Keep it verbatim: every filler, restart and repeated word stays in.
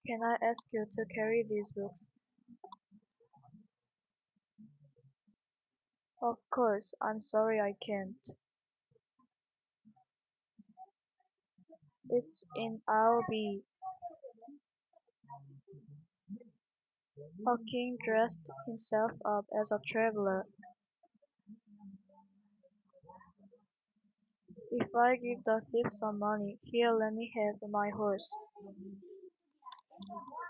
Can I ask you to carry these books? Of course, I'm sorry I can't. It's in I'll be. A king dressed himself up as a traveler. If I give the thief some money, he'll let me have my horse.